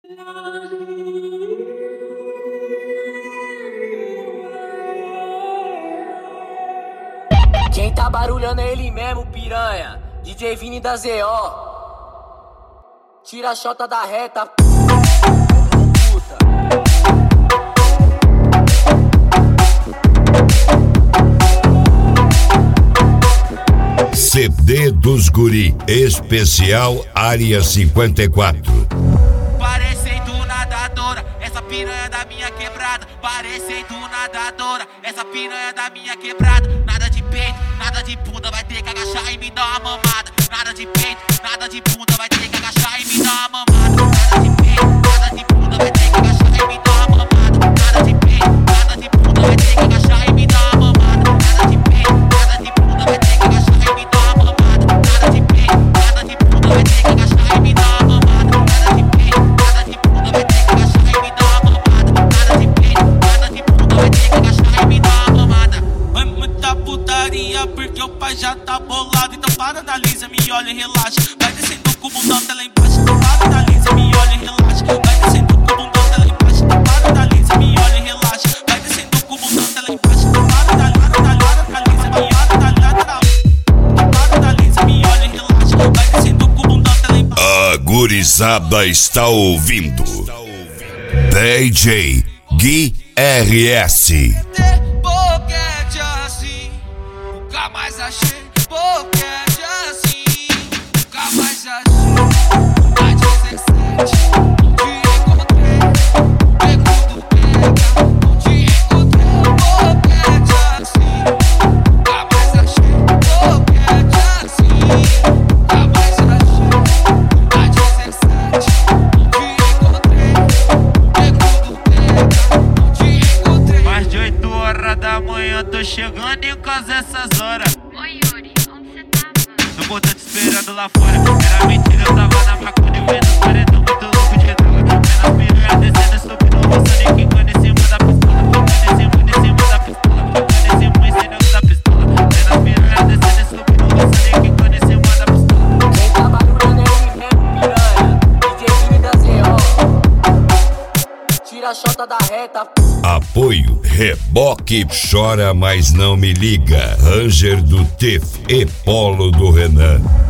Quem tá barulhando é ele mesmo, piranha. DJ Vini da ZO. Tira a chota da reta, puta. CD dos Guri, especial Área 54. Parecendo nadadora, essa piranha da minha quebrada. Parecendo nadadora, essa piranha da minha quebrada. Nada de peito, nada de bunda, vai ter que agachar e me dar uma mamada. Nada de peito, nada de bunda, vai ter que agachar e me dar uma mamada. Nada de peito, nada de bunda, vai ter que agachar e me dar uma mamada. Nada de peito, nada de bunda, vai ter que agachar e me dar uma mamada. Nada de peito, nada de bunda, vai ter que agachar e me dar uma mamada. Nada de peito, nada de bunda, vai ter que agachar e me dar uma mamada. Nada de peito, nada de bunda, vai ter que agachar e me dar uma mamada. Nada de peito, nada de bunda, vai ter que agachar e me dar uma mamada. É muita putaria porque o pai já tá bolado. Então para, analisa, me olha e relaxa. Vai descendo com o bundão até lá embaixo. Então para, analisa, me olha e relaxa. Vai descendo com o bundão até lá embaixo. Então para, analisa, me olha e relaxa. Vai descendo com o bundão até lá embaixo. Então para, analisa, me olha e relaxa. Vai descendo com o bundão até lá embaixo. A gurizada está ouvindo DJ Gui RS. Boquete assim, nunca mais achei. Boquete assim, nunca mais achei. A 17, não te encontrei. Pego do pega, não te encontrei. Boquete assim, nunca mais achei. Boquete assim, nunca mais achei. A 17, não te encontrei. Pego do pega, não te encontrei. Mais de 8 horas da manhã, tô chegando em casa essas horas. Oi, Yuri, onde você tava? No botão te esperando lá fora. Era mentira, eu tava na maconha e vendo os paredão muito louco de droga. Vendo as piranhas descendo, subindo, roçando e quicando em cima da pistola. Ficando em cima da pistola. Ficando em cima em cima da pistola. Vendo as piranhas descendo, subindo, roçando e quicando em cima da pistola. Quem tá barulhando é ele mesmo, piranha. DJ Vini da ZO. Tira a chota da reta. Apoio Reboque Chora Mas Não Me Liga, Ranger do Tif e Polo do Renan.